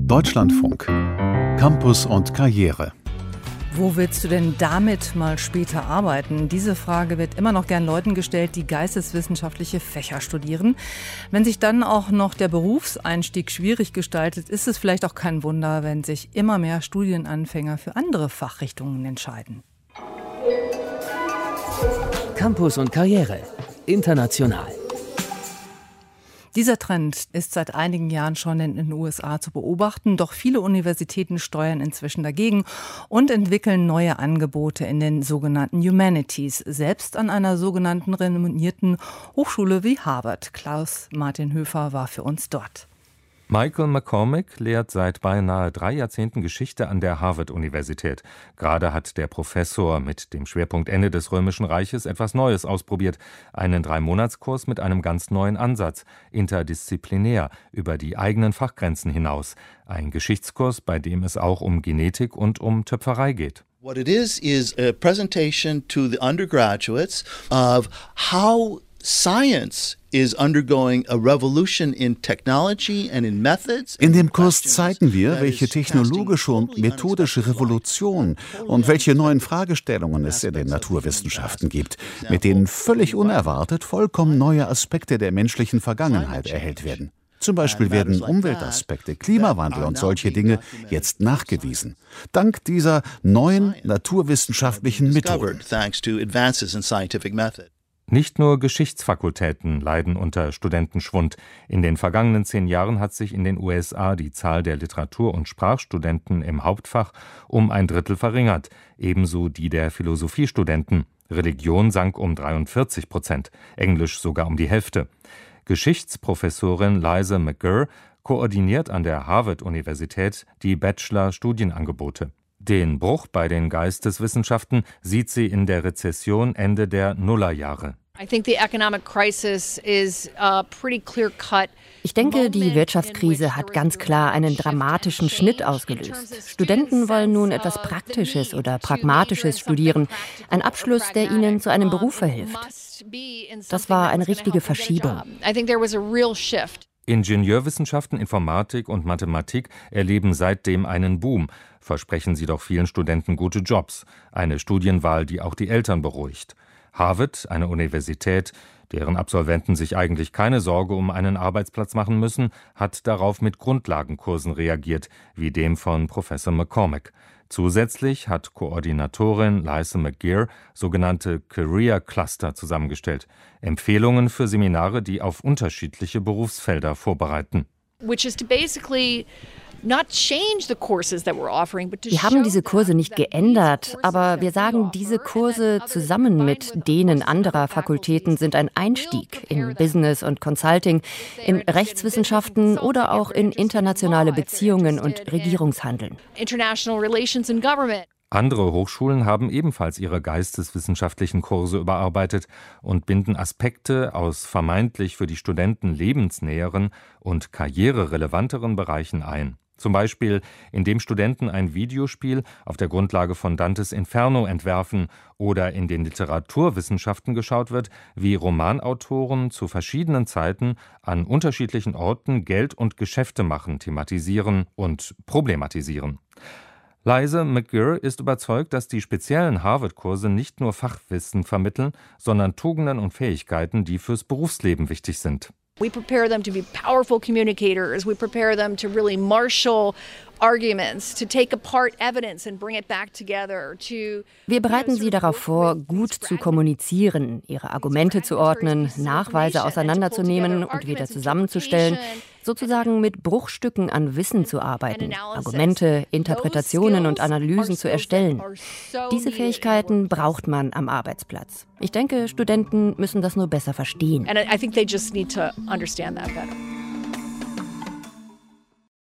Deutschlandfunk. Campus und Karriere. Wo willst du denn damit mal später arbeiten? Diese Frage wird immer noch gern Leuten gestellt, die geisteswissenschaftliche Fächer studieren. Wenn sich dann auch noch der Berufseinstieg schwierig gestaltet, ist es vielleicht auch kein Wunder, wenn sich immer mehr Studienanfänger für andere Fachrichtungen entscheiden. Campus und Karriere. International. Dieser Trend ist seit einigen Jahren schon in den USA zu beobachten, doch viele Universitäten steuern inzwischen dagegen und entwickeln neue Angebote in den sogenannten Humanities, selbst an einer sogenannten renommierten Hochschule wie Harvard. Klaus-Martin Höfer war für uns dort. Michael McCormick lehrt seit beinahe 3 Jahrzehnten Geschichte an der Harvard-Universität. Gerade hat der Professor mit dem Schwerpunkt Ende des Römischen Reiches etwas Neues ausprobiert. Einen 3-Monatskurs mit einem ganz neuen Ansatz, interdisziplinär, über die eigenen Fachgrenzen hinaus. Ein Geschichtskurs, bei dem es auch um Genetik und um Töpferei geht. What it is a presentation to the undergraduates of how science is undergoing a revolution in technology and in methods. In dem Kurs zeigen wir, welche technologische und methodische Revolution und welche neuen Fragestellungen es in den Naturwissenschaften gibt, mit denen völlig unerwartet vollkommen neue Aspekte der menschlichen Vergangenheit erhellt werden. Zum Beispiel werden Umweltaspekte, Klimawandel und solche Dinge jetzt nachgewiesen. Dank dieser neuen naturwissenschaftlichen Methoden. Nicht nur Geschichtsfakultäten leiden unter Studentenschwund. In den vergangenen 10 Jahren hat sich in den USA die Zahl der Literatur- und Sprachstudenten im Hauptfach um 1/3 verringert, ebenso die der Philosophiestudenten. Religion sank um 43%, Englisch sogar um die Hälfte. Geschichtsprofessorin Liza McGirr koordiniert an der Harvard-Universität die Bachelor-Studienangebote. Den Bruch bei den Geisteswissenschaften sieht sie in der Rezession Ende der Nullerjahre. Ich denke, die Wirtschaftskrise hat ganz klar einen dramatischen Schnitt ausgelöst. Studenten wollen nun etwas Praktisches oder Pragmatisches studieren, ein Abschluss, der ihnen zu einem Beruf verhilft. Das war eine richtige Verschiebung. Ingenieurwissenschaften, Informatik und Mathematik erleben seitdem einen Boom, versprechen sie doch vielen Studenten gute Jobs. Eine Studienwahl, die auch die Eltern beruhigt. Harvard, eine Universität, deren Absolventen sich eigentlich keine Sorge um einen Arbeitsplatz machen müssen, hat darauf mit Grundlagenkursen reagiert, wie dem von Professor McCormick. Zusätzlich hat Koordinatorin Liza McGirr sogenannte Career Cluster zusammengestellt. Empfehlungen für Seminare, die auf unterschiedliche Berufsfelder vorbereiten. Wir haben diese Kurse nicht geändert, aber wir sagen, diese Kurse zusammen mit denen anderer Fakultäten sind ein Einstieg in Business und Consulting, in Rechtswissenschaften oder auch in internationale Beziehungen und Regierungshandeln. Andere Hochschulen haben ebenfalls ihre geisteswissenschaftlichen Kurse überarbeitet und binden Aspekte aus vermeintlich für die Studenten lebensnäheren und karriererelevanteren Bereichen ein. Zum Beispiel, indem Studenten ein Videospiel auf der Grundlage von Dantes Inferno entwerfen oder in den Literaturwissenschaften geschaut wird, wie Romanautoren zu verschiedenen Zeiten an unterschiedlichen Orten Geld und Geschäfte machen, thematisieren und problematisieren. Liza McGirr ist überzeugt, dass die speziellen Harvard-Kurse nicht nur Fachwissen vermitteln, sondern Tugenden und Fähigkeiten, die fürs Berufsleben wichtig sind. We prepare them to be powerful communicators. We prepare them to really marshal arguments, to take apart evidence and bring it back together. Wir bereiten sie darauf vor, gut zu kommunizieren, ihre Argumente zu ordnen, Nachweise auseinanderzunehmen und wieder zusammenzustellen, sozusagen mit Bruchstücken an Wissen zu arbeiten, Argumente, Interpretationen und Analysen zu erstellen. Diese Fähigkeiten braucht man am Arbeitsplatz. Ich denke, Studenten müssen das nur besser verstehen. And I think they just need to understand that better.